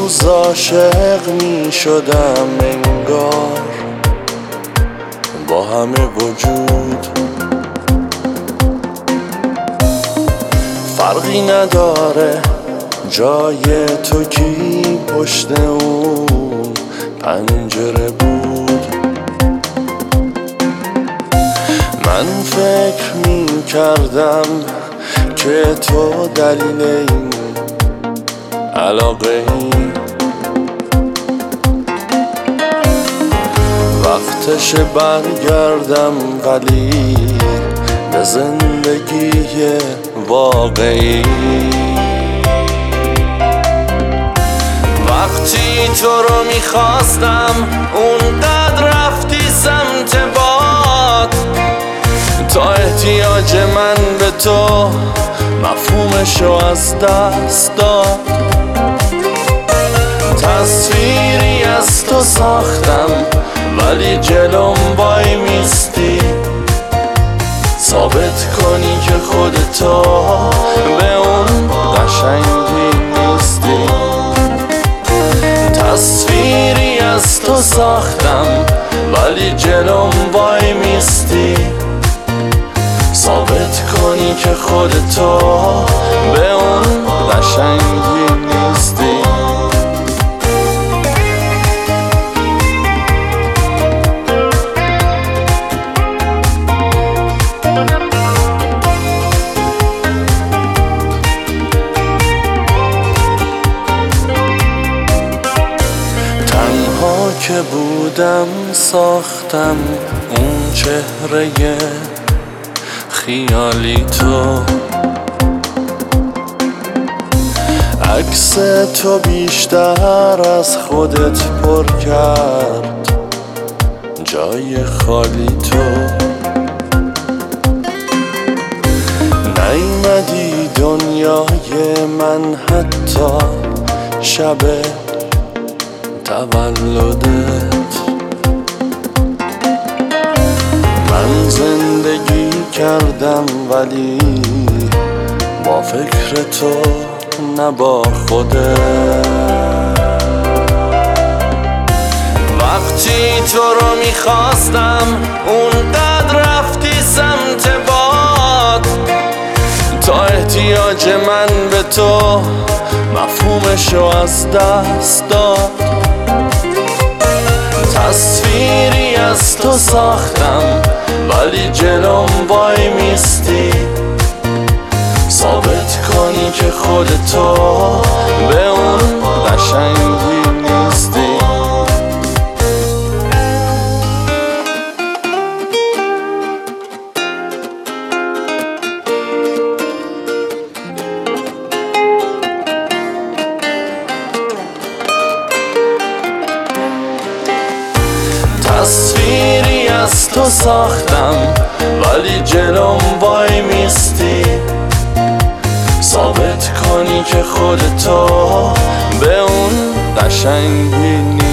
روز عاشق می شدم انگار با همه وجود، فرقی نداره جای تو کی پشت اون پنجره بود. من فکر می کردم که تو دلیل این علاقه ای، وقتش برگردم ولی به زندگی واقعی. وقتی تو رو میخواستم اونقدر رفتی سمت باد، تا احتیاج من به تو مفهومشو از دست داد. تصویری از تو ساختم ولی جلوم وای میستی، ثابت کنی که خودتو به اون قشنگی نیستی. تصویری از تو ساختم ولی جلوم وای میستی، ثابت کنی که خودتو به اون قشنگی نیستی. تنها که بودم ساختم اون چهره خیالی تو، عکس تو بیشتر از خودت پر کرد جای خالی تو. نیومدی دنیای من حتی شب تولدت. من زندگی کردم ولی با فکر تو نه با خودت. وقتی تو رو میخواستم اونقدر رفتی سمت باد، تا احتیاج من به تو مفهومشو از دست داد. تصویری از تو ساختم ولی جلوم وای میستی، ثابت کنی که خودتو به اون قشنگی نیستی. تصویری از تو ساختم ولی جلوم وای میستی، ثابت کنی که خودتو به اون قشنگی نیستی.